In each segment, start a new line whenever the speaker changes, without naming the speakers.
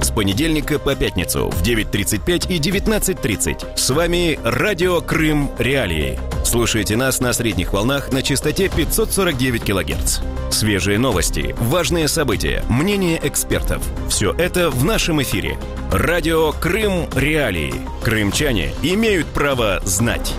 с понедельника по пятницу в 9:35 и 19:30. С вами Радио Крым Реалии. Слушайте нас на средних волнах на частоте 549 кГц. Свежие новости, важные события, мнения экспертов. Все это в нашем эфире. Радио Крым Реалии. Крымчане имеют право знать.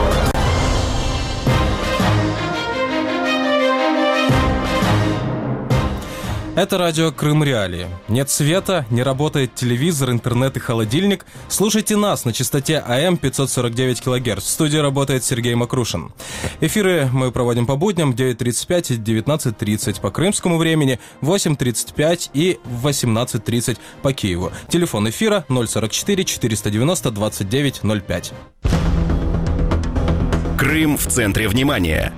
Это радио Крым Реалии. Нет света, не работает телевизор, интернет и холодильник. Слушайте нас на частоте АМ 549 кГц. В студии работает Сергей Макрушин. Эфиры мы проводим по будням 9:35 и 19:30 по крымскому времени, 8:35 и 18:30 по Киеву. Телефон эфира 044 490 2905.
Крым в центре внимания.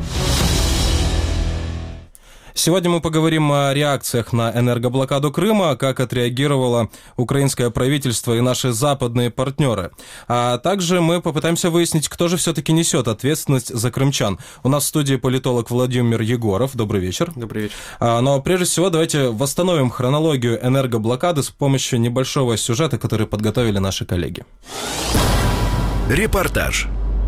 Сегодня мы поговорим о реакциях на энергоблокаду Крыма, как отреагировало украинское правительство и наши западные партнеры. А также мы попытаемся выяснить, кто же все-таки несет ответственность за крымчан. У нас в студии политолог Владимир Егоров. Добрый вечер.
Добрый вечер.
Но прежде всего давайте восстановим хронологию энергоблокады с помощью небольшого сюжета, который подготовили наши коллеги.
Репортаж.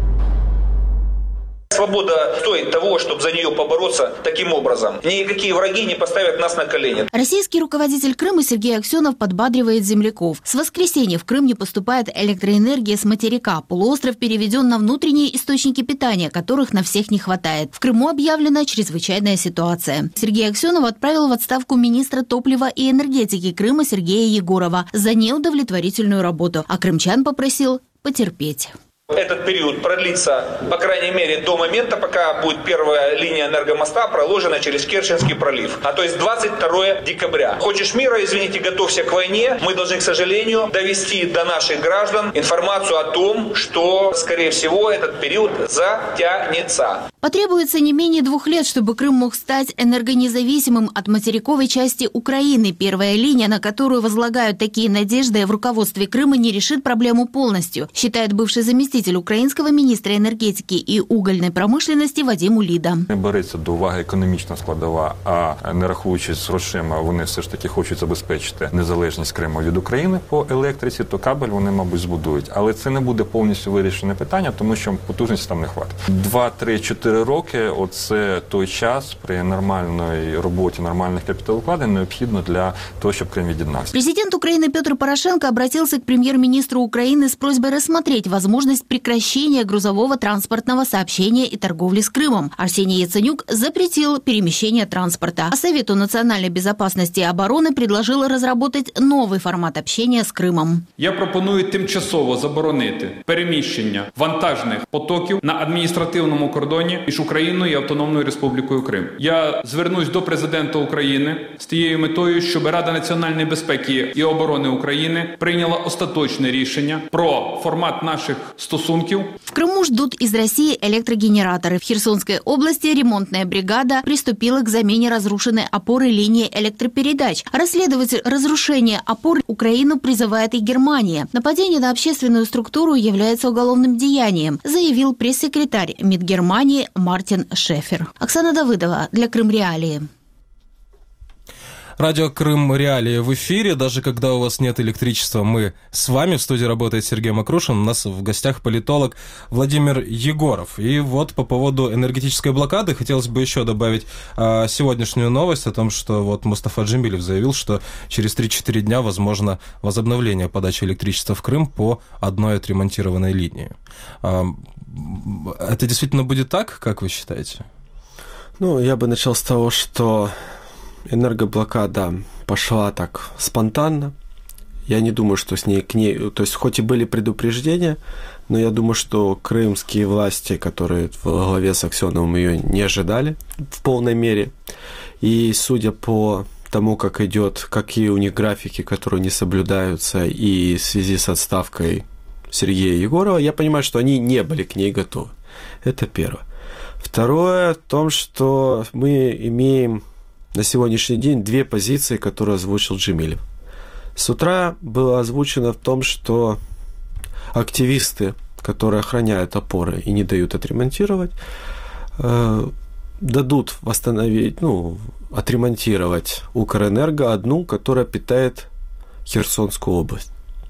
Свобода стоит того, чтобы за нее побороться таким образом. Никакие враги не поставят нас на колени.
Российский руководитель Крыма Сергей Аксенов подбадривает земляков. С воскресенья в Крым не поступает электроэнергия с материка. Полуостров переведен на внутренние источники питания, которых на всех не хватает. В Крыму объявлена чрезвычайная ситуация. Сергей Аксенов отправил в отставку министра топлива и энергетики Крыма Сергея Егорова за неудовлетворительную работу, а крымчан попросил потерпеть.
Этот период продлится, по крайней мере, до момента, пока будет первая линия энергомоста проложена через Керченский пролив. А то есть 22 декабря. Хочешь мира, извините, готовься к войне. Мы должны, к сожалению, довести до наших граждан информацию о том, что, скорее всего, этот период затянется.
Потребуется не менее 2 лет, чтобы Крым мог стать энергонезависимым от материковой части Украины. Первая линия, на которую возлагают такие надежды в руководстве Крыма, не решит проблему полностью, считает бывший заместитель українського міністра енергетики і угольної промишленості Вадим Уліда.
Не береться до уваги економічна складова, а не рахуючись з грошима, вони все ж таки хочуть забезпечити незалежність Криму від України по електриці, то кабель вони, мабуть, збудують. Але це не буде повністю вирішене питання, тому що потужності там не хватить. 2, 3, 4 роки – оце той час при нормальній роботі, нормальних капіталовкладень необхідно для того, щоб Крим від'єднався.
Президент Украины Петр Порошенко обратился к премьер-министру Украины с просьбой рассмотреть возможность прекращения грузового транспортного сообщения и торговли с Крымом. Арсений Яценюк запретил перемещение транспорта. А Совету национальной безопасности и обороны предложил разработать новый формат общения с Крымом.
Я пропоную тимчасово заборонити переміщення вантажних потоків на адміністративному кордоні між Україною і Автономною Республікою Крим. Я звернусь до президента України з тією метою, щоб Рада національної безпеки і оборони України прийняла остаточне рішення про формат наших стосунків.
В Крыму ждут из России электрогенераторы. В Херсонской области ремонтная бригада приступила к замене разрушенной опоры линии электропередач. Расследовать разрушение опор Украину призывает и Германия. Нападение на общественную структуру является уголовным деянием, заявил пресс-секретарь МИД Германии Мартин Шефер. Оксана Давыдова для Крым Реалии.
Радио Крым Реалии в эфире. Даже когда у вас нет электричества, мы с вами. В студии работает Сергей Макрушин. У нас в гостях политолог Владимир Егоров. И вот по поводу энергетической блокады хотелось бы еще добавить сегодняшнюю новость о том, что вот Мустафа Джемилев заявил, что через 3-4 дня возможно возобновление подачи электричества в Крым по одной отремонтированной линии. Это действительно будет так, как вы считаете?
Ну, я бы начал с того, что энергоблокада пошла так спонтанно. Я не думаю, что к ней... То есть, хоть и были предупреждения, но я думаю, что крымские власти, которые в главе с Аксеновым, ее не ожидали в полной мере. И судя по тому, как идет, какие у них графики, которые не соблюдаются, и в связи с отставкой Сергея Егорова, я понимаю, что они не были к ней готовы. Это первое. Второе в том, что мы имеем на сегодняшний день 2 позиции, которые озвучил Джемилев. С утра было озвучено в том, что активисты, которые охраняют опоры и не дают отремонтировать, дадут восстановить, отремонтировать Укрэнерго одну, которая питает Херсонскую область.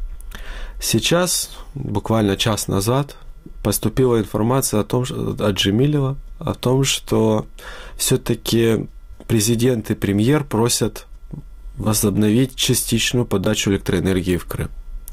Сейчас, буквально час назад, поступила информация от Джемилева о том, что все-таки президент и премьер просят возобновить частичную подачу электроэнергии в Крым.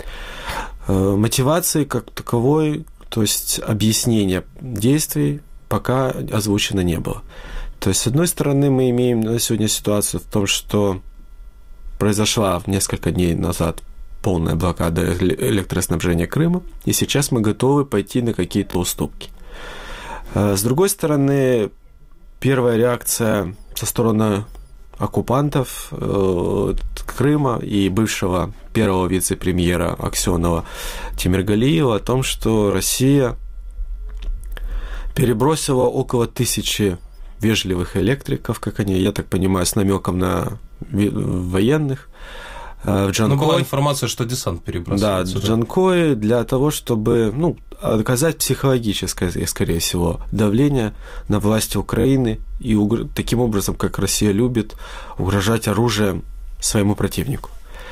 Мотивации как таковой, то есть объяснения действий, пока озвучено не было. То есть, с одной стороны, мы имеем на сегодня ситуацию в том, что произошла несколько дней назад полная блокада электроснабжения Крыма, и сейчас мы готовы пойти на какие-то уступки. С другой стороны, первая реакция со стороны оккупантов Крыма и бывшего первого вице-премьера Аксёнова Темиргалиева о том, что Россия перебросила около 1000 вежливых электриков, как они, я так понимаю, с намеком на военных, в Джанкой.
Была информация, что десант перебрасывается.
Да, в Джанкой для того, чтобы оказать психологическое, скорее всего, давление на власти Украины и таким образом, как Россия любит, угрожать оружием своему противнику.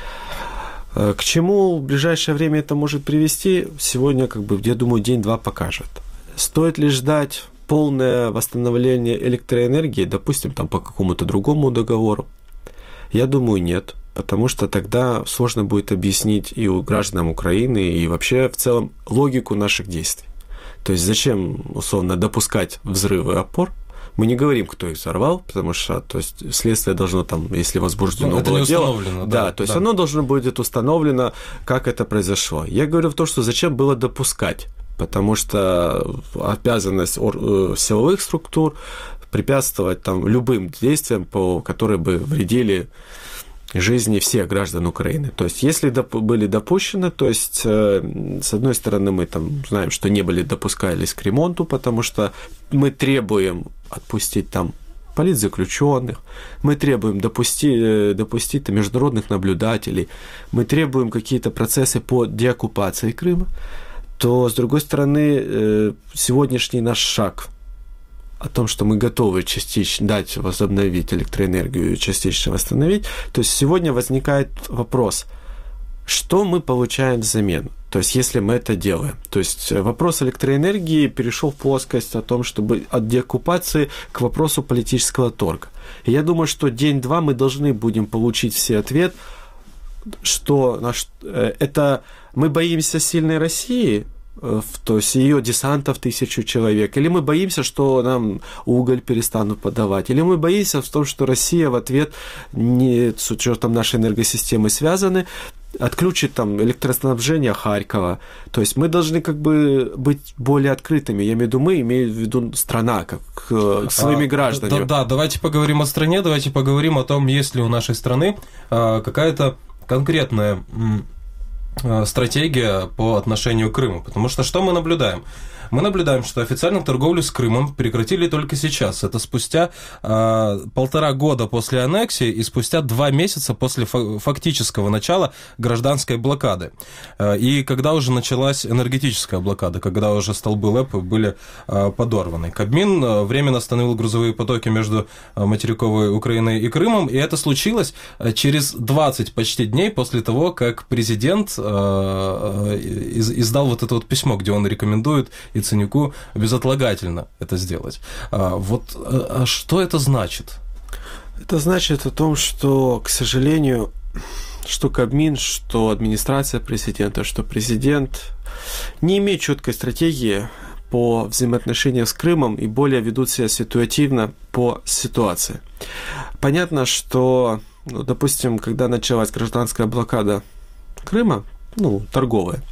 К чему в ближайшее время это может привести, сегодня, я думаю, день-два покажет. Стоит ли ждать полное восстановление электроэнергии, допустим, по какому-то другому договору? Я думаю, нет. Потому что тогда сложно будет объяснить и гражданам Украины, и вообще в целом логику наших действий. То есть зачем, условно, допускать взрывы опор? Мы не говорим, кто их взорвал, потому что следствие должно если возбуждено
это
было
не
дело.
установлено.
Да, то есть оно должно будет установлено, как это произошло. Я говорю в том, что зачем было допускать, потому что обязанность силовых структур препятствовать любым действиям, которые бы вредили жизни всех граждан Украины. То есть, если были допущены, то есть, с одной стороны, мы знаем, что не были допускались к ремонту, потому что мы требуем отпустить политзаключенных, мы требуем допустить международных наблюдателей, мы требуем какие-то процессы по деоккупации Крыма, то, с другой стороны, сегодняшний наш шаг о том, что мы готовы частично возобновить электроэнергию и частично восстановить, то есть сегодня возникает вопрос, что мы получаем взамен, то есть если мы это делаем. То есть вопрос электроэнергии перешел в плоскость о том, чтобы от деоккупации к вопросу политического торга. И я думаю, что день-два мы должны будем получить все ответ, что это мы боимся сильной России, то есть ее десанта в 1000 человек, или мы боимся, что нам уголь перестанут подавать, или мы боимся в том, что Россия в ответ, с учетом нашей энергосистемы связаны, отключит электроснабжение Харькова. То есть мы должны быть более открытыми. Я имею в виду страна, как своими гражданами.
Да, давайте поговорим о стране, давайте поговорим о том, есть ли у нашей страны какая-то конкретная стратегия по отношению к Крыму. Потому что мы наблюдаем? Мы наблюдаем, что официальную торговлю с Крымом прекратили только сейчас. Это спустя 1,5 года после аннексии и спустя 2 месяца после фактического начала гражданской блокады. И когда уже началась энергетическая блокада, когда уже столбы ЛЭП были подорваны. Кабмин временно остановил грузовые потоки между материковой Украиной и Крымом, и это случилось через 20 почти дней после того, как президент издал это письмо, где он рекомендует Яценюку безотлагательно это сделать. Что это значит?
Это значит о том, что, к сожалению, что Кабмин, что администрация президента, что президент не имеют четкой стратегии по взаимоотношениям с Крымом и более ведут себя ситуативно по ситуации. Понятно, что, допустим, когда началась гражданская блокада Крыма, торговая,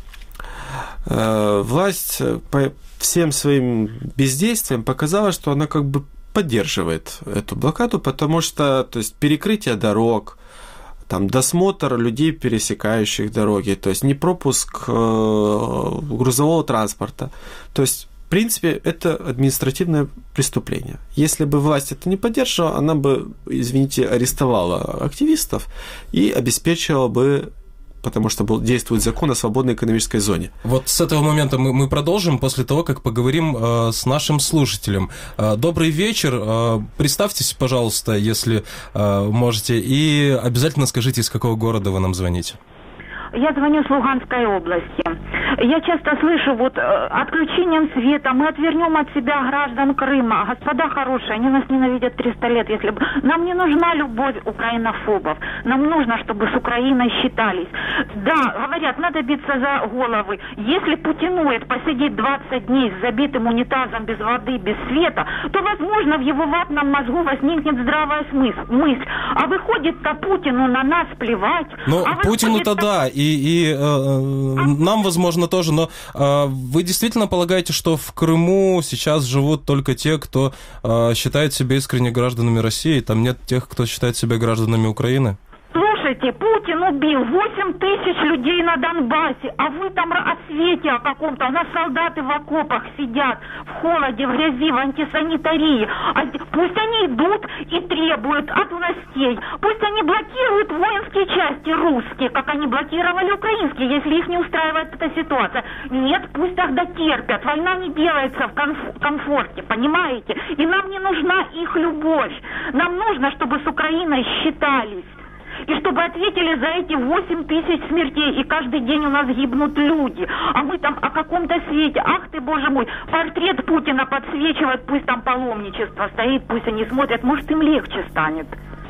власть по всем своим бездействиям показала, что она поддерживает эту блокаду, потому что, то есть, перекрытие дорог, досмотр людей, пересекающих дороги, то есть не пропуск грузового транспорта. То есть, в принципе, это административное преступление. Если бы власть это не поддерживала, она бы, арестовала активистов и обеспечила бы потому что действует закон о свободной экономической зоне.
Вот с этого момента мы продолжим после того, как поговорим с нашим слушателем. Добрый вечер. Представьтесь, пожалуйста, если можете, и обязательно скажите, из какого города вы нам звоните.
Я звоню с Луганской области. Я часто слышу, отключением света мы отвернем от себя граждан Крыма. Господа хорошие, они нас ненавидят 300 лет. Если бы... Нам не нужна любовь украинофобов. Нам нужно, чтобы с Украиной считались. Да, говорят, надо биться за головы. Если путинует посидеть 20 дней с забитым унитазом, без воды, без света, то, возможно, в его ватном мозгу возникнет здравая мысль. А выходит-то Путину на нас плевать.
Ну, Путину-то да, и нам, возможно, тоже, но вы действительно полагаете, что в Крыму сейчас живут только те, кто считает себя искренне гражданами России, там нет тех, кто считает себя гражданами Украины?
Слушайте, Путин убил 8 тысяч людей на Донбассе, а вы там о свете о каком-то. У нас солдаты в окопах сидят, в холоде, в грязи, в антисанитарии. Пусть они идут и требуют от властей. Пусть они блокируют воинские части русские, как они блокировали украинские, если их не устраивает эта ситуация. Нет, пусть тогда терпят. Война не делается в комфорте, понимаете? И нам не нужна их любовь. Нам нужно, чтобы с Украиной считались. И чтобы ответили за эти 8 тысяч смертей, и каждый день у нас гибнут люди. А мы там о каком-то свете. Ах ты, боже мой, портрет Путина подсвечивает, пусть там паломничество стоит, пусть они смотрят, может им легче станет.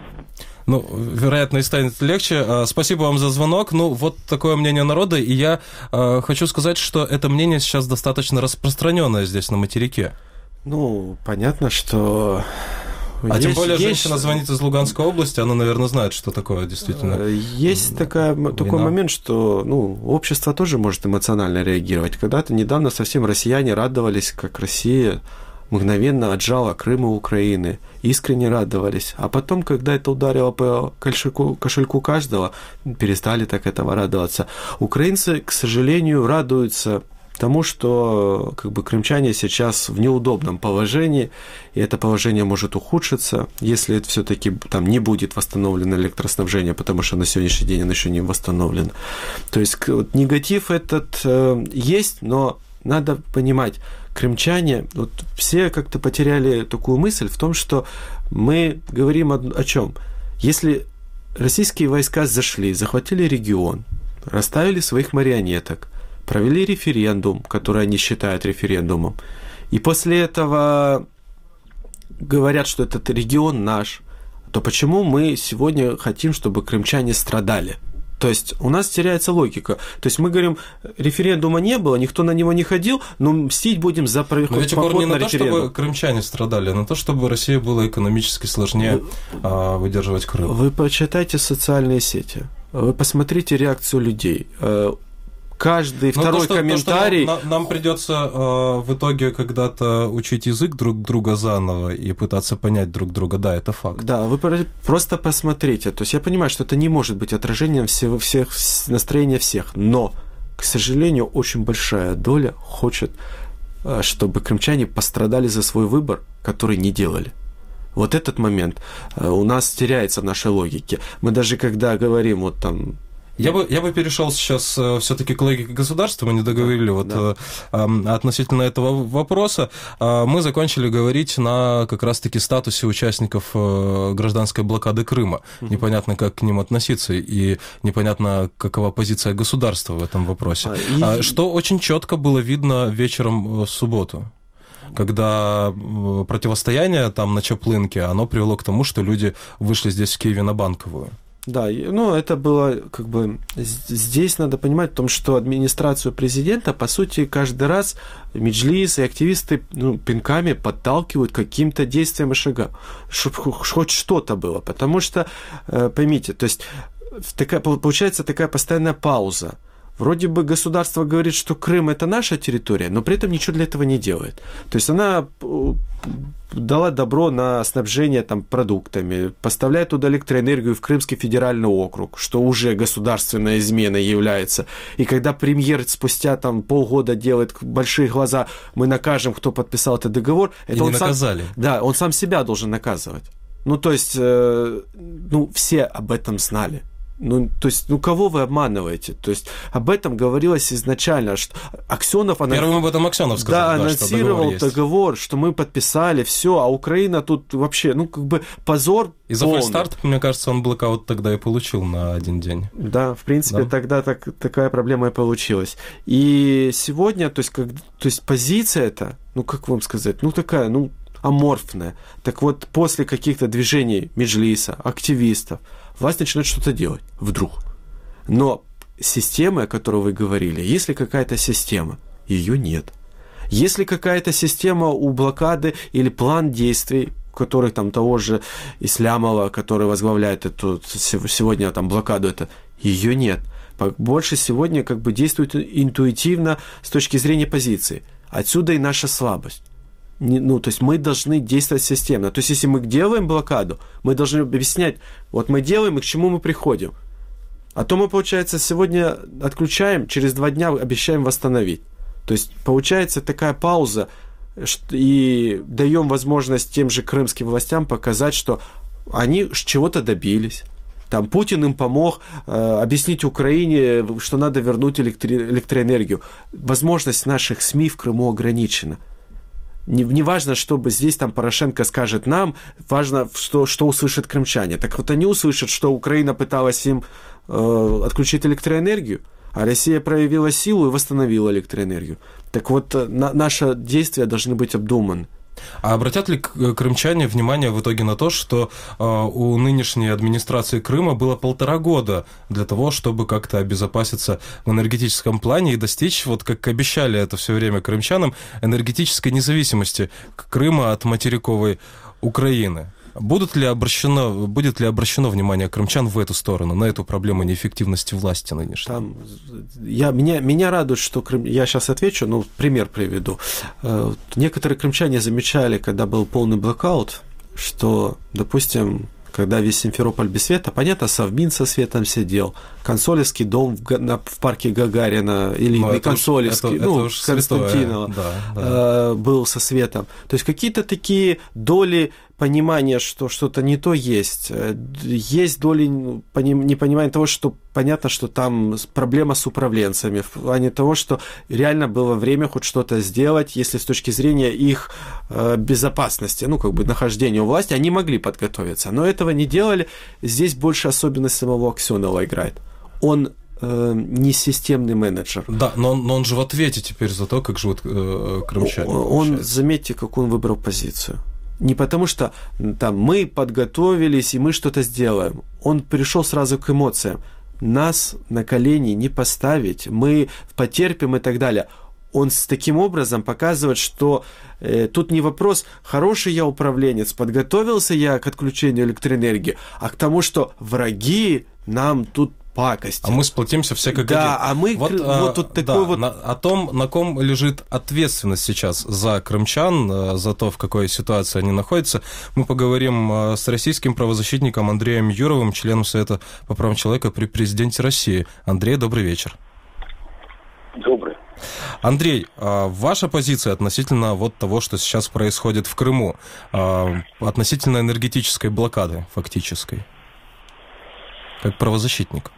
Ну, вероятно, и станет легче. Спасибо вам за звонок. Ну, вот такое мнение народа, и я хочу сказать, что это мнение сейчас достаточно распространенное здесь, на материке.
Ну, понятно, что...
Тем более женщина звонит из Луганской области, она, наверное, знает, что такое действительно.
Есть такой момент, что общество тоже может эмоционально реагировать. Когда-то недавно совсем россияне радовались, как Россия мгновенно отжала Крым у Украины, искренне радовались. А потом, когда это ударило по кошельку каждого, перестали так этого радоваться. Украинцы, к сожалению, радуются тому, что крымчане сейчас в неудобном положении, и это положение может ухудшиться, если это все-таки там не будет восстановлено электроснабжение, потому что на сегодняшний день оно еще не восстановлено. То есть негатив этот есть, но надо понимать, крымчане, все как-то потеряли такую мысль в том, что мы говорим о чем? Если российские войска зашли, захватили регион, расставили своих марионеток, провели референдум, который они считают референдумом, и после этого говорят, что этот регион наш, то почему мы сегодня хотим, чтобы крымчане страдали? То есть у нас теряется логика. То есть мы говорим, референдума не было, никто на него не ходил, но мстить будем за поход на референдум.
Но ведь не на то, чтобы крымчане страдали, а на то, чтобы России было экономически сложнее выдерживать Крым.
Вы почитайте социальные сети, вы посмотрите реакцию людей. Каждый второй комментарий...
Нам придется в итоге когда-то учить язык друг друга заново и пытаться понять друг друга. Да, это факт.
Да, вы просто посмотрите. То есть я понимаю, что это не может быть отражением всех настроения всех, но, к сожалению, очень большая доля хочет, чтобы крымчане пострадали за свой выбор, который не делали. Вот этот момент у нас теряется в нашей логике. Мы даже когда говорим
Я бы перешел сейчас все-таки к логике государства, мы не договорили относительно этого вопроса. Мы закончили говорить на как раз-таки статусе участников гражданской блокады Крыма. Непонятно, как к ним относиться, и непонятно, какова позиция государства в этом вопросе. Что очень четко было видно вечером в субботу, когда противостояние там на Чаплынке, оно привело к тому, что люди вышли здесь в Киеве на Банковую.
Да, это было здесь надо понимать в том, что администрацию президента, по сути, каждый раз меджлис и активисты пинками подталкивают к каким-то действиям и шагам, чтобы хоть что-то было, потому что, поймите, то есть получается такая постоянная пауза. Вроде бы государство говорит, что Крым – это наша территория, но при этом ничего для этого не делает. То есть она дала добро на снабжение продуктами, поставляет туда электроэнергию в Крымский федеральный округ, что уже государственная измена является. И когда премьер спустя полгода делает большие глаза, мы накажем, кто подписал этот договор.
Это он наказали.
Он сам себя должен наказывать. То есть, все об этом знали. То есть, кого вы обманываете? То есть, об этом говорилось изначально, что Аксенов...
Первым об этом Аксенов сказал,
да, анонсировал договор, что мы подписали, все, а Украина тут вообще, позор.
И за фальстарт, мне кажется, он блокаут тогда и получил на один день.
Да, в принципе, тогда такая проблема и получилась. И сегодня, то есть позиция эта, как вам сказать, такая, аморфная. Так вот, после каких-то движений Меджлиса, активистов, власть начинает что-то делать вдруг. Но система, о которой вы говорили, если какая-то система, ее нет. Если какая-то система у блокады или план действий, которых там того же Ислямова, который возглавляет эту сегодня блокаду, ее нет. Больше сегодня действует интуитивно с точки зрения позиции. Отсюда и наша слабость. То есть мы должны действовать системно. То есть если мы делаем блокаду, мы должны объяснять, вот мы делаем и к чему мы приходим. А то мы, получается, сегодня отключаем, через 2 дня обещаем восстановить. То есть получается такая пауза, и даем возможность тем же крымским властям показать, что они чего-то добились. Там Путин им помог объяснить Украине, что надо вернуть электроэнергию. Возможность наших СМИ в Крыму ограничена. Не важно, чтобы здесь Порошенко скажет нам, важно, что услышат крымчане. Так вот они услышат, что Украина пыталась им отключить электроэнергию, а Россия проявила силу и восстановила электроэнергию. Так вот, наши действия должны быть обдуманы.
А обратят ли крымчане внимание в итоге на то, что у нынешней администрации Крыма было 1,5 года для того, чтобы как-то обезопаситься в энергетическом плане и достичь, вот как обещали это все время крымчанам, энергетической независимости Крыма от материковой Украины? Будет ли обращено внимание крымчан в эту сторону, на эту проблему неэффективности власти нынешней?
Меня радует, что я сейчас отвечу, пример приведу. Некоторые крымчане замечали, когда был полный блокаут, что, допустим, когда весь Симферополь без света, понятно, Совмин со светом сидел, Консолевский дом в парке Гагарина, или не Консолевский, Константинова, был со светом. То есть какие-то такие доли понимания, что что-то не то есть. Есть доли непонимания того, что понятно, что там проблема с управленцами, в плане того, что реально было время хоть что-то сделать, если с точки зрения их безопасности, нахождения у власти, они могли подготовиться. Но этого не делали. Здесь больше особенность самого Аксенова играет. Он не системный менеджер.
Да, но он же в ответе теперь за то, как живут крымчане.
Заметьте, как он выбрал позицию. Не потому что мы подготовились и мы что-то сделаем. Он пришел сразу к эмоциям. Нас на колени не поставить, мы потерпим и так далее. Он таким образом показывает, что тут не вопрос, хороший я управленец, подготовился я к отключению электроэнергии, а к тому, что враги нам тут пакости.
А мы сплотимся все как один.
А мы
о том, на ком лежит ответственность сейчас за крымчан, за то, в какой ситуации они находятся, мы поговорим с российским правозащитником Андреем Юровым, членом Совета по правам человека при президенте России. Андрей, добрый вечер.
Добрый.
Андрей, ваша позиция относительно того, что сейчас происходит в Крыму, относительно энергетической блокады фактической, как правозащитник?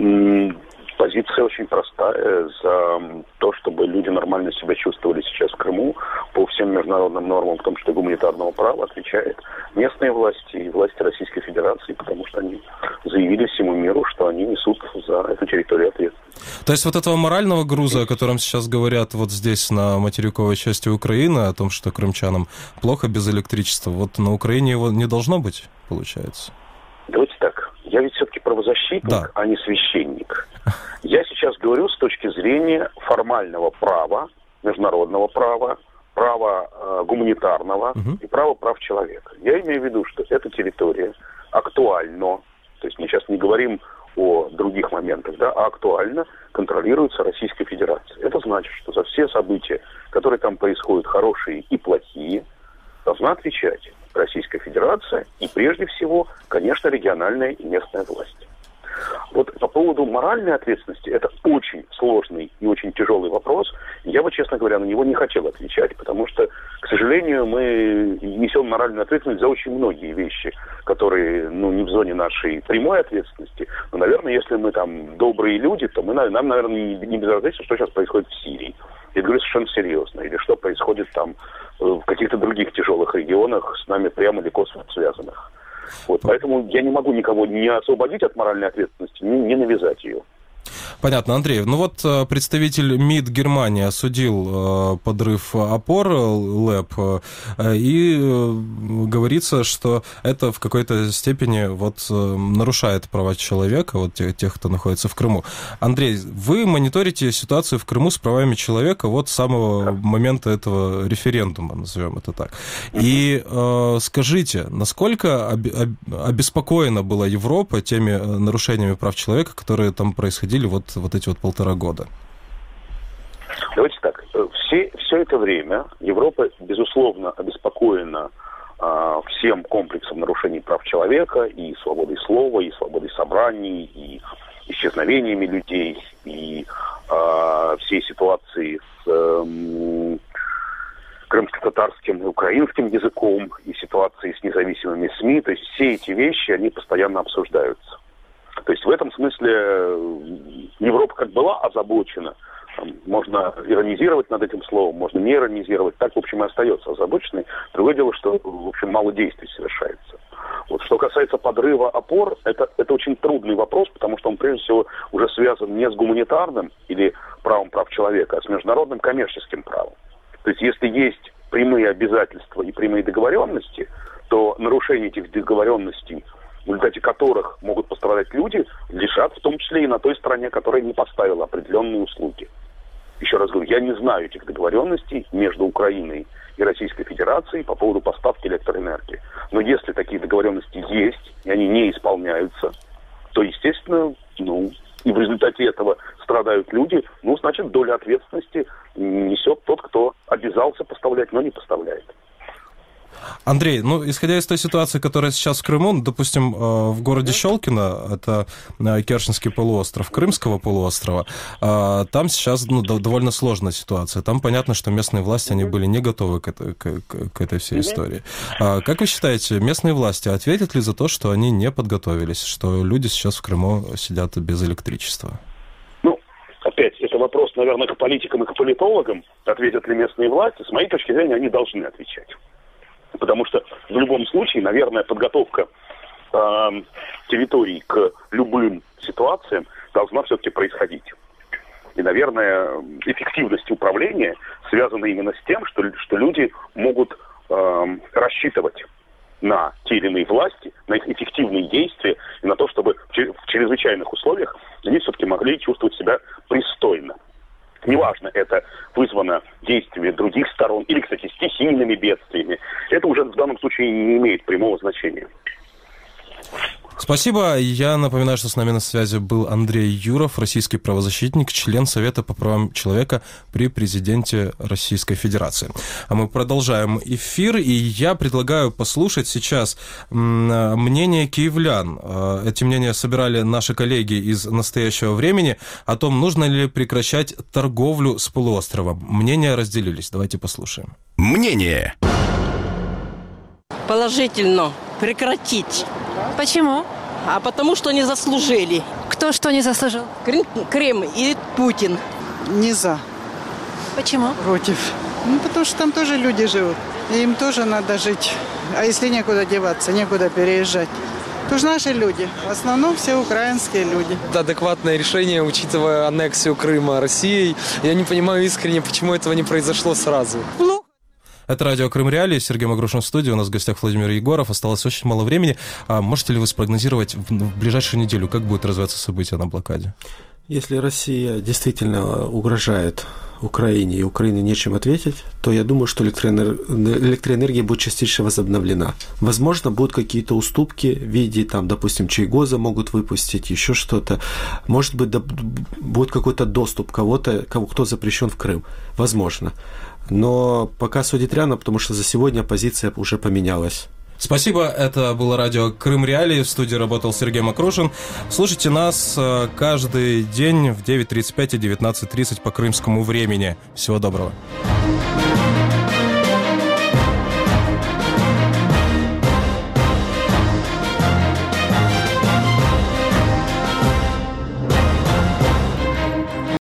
Позиция очень простая. За то, чтобы люди нормально себя чувствовали сейчас в Крыму, по всем международным нормам, в том числе гуманитарного права, отвечает местные власти и власти Российской Федерации, потому что они заявили всему миру, что они несут за эту территорию ответственность.
То есть вот этого морального груза, о котором сейчас говорят вот здесь, на материковой части Украины, о том, что крымчанам плохо без электричества, вот на Украине его не должно быть, получается?
Давайте так. Я ведь все-таки правозащитник, а не священник. Я сейчас говорю с точки зрения формального права, международного права, права гуманитарного и права прав человека. Я имею в виду, что эта территория актуально, то есть мы сейчас не говорим о других моментах, а актуально контролируется Российской Федерацией. Это значит, что за все события, которые там происходят, хорошие и плохие, должна отвечать Российская Федерация и, прежде всего, конечно, региональная и местная власть. Вот по поводу моральной ответственности, это очень сложный и очень тяжелый вопрос. Я бы, честно говоря, на него не хотел отвечать, потому что, к сожалению, мы несем моральную ответственность за очень многие вещи, которые, не в зоне нашей прямой ответственности. Но, наверное, если мы там добрые люди, то нам, наверное, не безразлично, что сейчас происходит в Сирии. Я говорю совершенно серьезно. Или что происходит там в каких-то других тяжелых регионах, с нами прямо или косвенно связанных. Вот, поэтому я не могу никого не освободить от моральной ответственности, не навязать ее.
Понятно, Андрей. Представитель МИД Германии осудил подрыв опор ЛЭП, и говорится, что это в какой-то степени нарушает права человека, тех, кто находится в Крыму. Андрей, вы мониторите ситуацию в Крыму с правами человека с самого момента этого референдума, назовем это так. И скажите, насколько обеспокоена была Европа теми нарушениями прав человека, которые там происходили эти 1,5 года?
Давайте так. Все это время Европа, безусловно, обеспокоена всем комплексом нарушений прав человека, и свободой слова, и свободой собраний, и исчезновениями людей, и всей ситуации с крымско-татарским и украинским языком, и ситуацией с независимыми СМИ. То есть все эти вещи, они постоянно обсуждаются. То есть в этом смысле Европа как была озабочена, можно иронизировать над этим словом, можно не иронизировать, так, в общем, и остается озабоченной. Другое дело, что, в общем, мало действий совершается. Что касается подрыва опор, это очень трудный вопрос, потому что он, прежде всего, уже связан не с гуманитарным или правом прав человека, а с международным коммерческим правом. То есть если есть прямые обязательства и прямые договоренности, то нарушение этих договоренностей, в результате которых могут пострадать люди, лежат в том числе и на той стороне, которая не поставила определенные услуги. Еще раз говорю, я не знаю этих договоренностей между Украиной и Российской Федерацией по поводу поставки электроэнергии. Но если такие договоренности есть, и они не исполняются, то, естественно, и в результате этого страдают люди, значит, доля ответственности несет тот, кто обязался поставлять, но не поставляет.
Андрей, исходя из той ситуации, которая сейчас в Крыму, допустим, в городе Щелкино, это Керченский полуостров, Крымского полуострова, там сейчас довольно сложная ситуация. Там понятно, что местные власти, они были не готовы к этой всей истории. Как вы считаете, местные власти ответят ли за то, что они не подготовились, что люди сейчас в Крыму сидят без электричества?
Опять, это вопрос, наверное, к политикам и к политологам. Ответят ли местные власти? С моей точки зрения, они должны отвечать. Потому что в любом случае, наверное, подготовка территорий к любым ситуациям должна все-таки происходить. И, наверное, эффективность управления связана именно с тем, что люди могут рассчитывать на те или иные власти, на их эффективные действия и на то, чтобы в чрезвычайных условиях они все-таки могли чувствовать себя пристойно. Неважно, это вызвано действиями других сторон или, кстати, стихийными бедствиями. Это уже в данном случае не имеет прямого значения.
Спасибо. Я напоминаю, что с нами на связи был Андрей Юров, российский правозащитник, член Совета по правам человека при президенте Российской Федерации. А мы продолжаем эфир, и я предлагаю послушать сейчас мнение киевлян. Эти мнения собирали наши коллеги из «Настоящего времени» о том, нужно ли прекращать торговлю с полуостровом. Мнения разделились. Давайте послушаем.
Мнение.
Положительно прекратить.
Почему?
А потому что не заслужили.
Кто что не заслужил?
Крым и Путин.
Не за.
Почему?
Против. Потому что там тоже люди живут. И им тоже надо жить. А если некуда деваться, некуда переезжать? Это же наши люди. В основном все украинские люди.
Это адекватное решение, учитывая аннексию Крыма Россией. Я не понимаю искренне, почему этого не произошло сразу.
Это радио Крым Реалии, Сергей Макрушин в студии, у нас в гостях Владимир Егоров, осталось очень мало времени. Можете ли вы спрогнозировать в ближайшую неделю, как будет развиваться события на блокаде?
Если Россия действительно угрожает Украине, и Украине нечем ответить, то я думаю, что электроэнергия будет частично возобновлена. Возможно, будут какие-то уступки в виде, допустим, чайгоза могут выпустить, еще что-то. Может быть, будет какой-то доступ кого-то, кто запрещен в Крым. Возможно. Но пока судить рано, потому что за сегодня позиция уже поменялась.
Спасибо, это было радио «Крым Реалии», в студии работал Сергей Макрушин. Слушайте нас каждый день в 9:35 и 19:30 по крымскому времени. Всего доброго.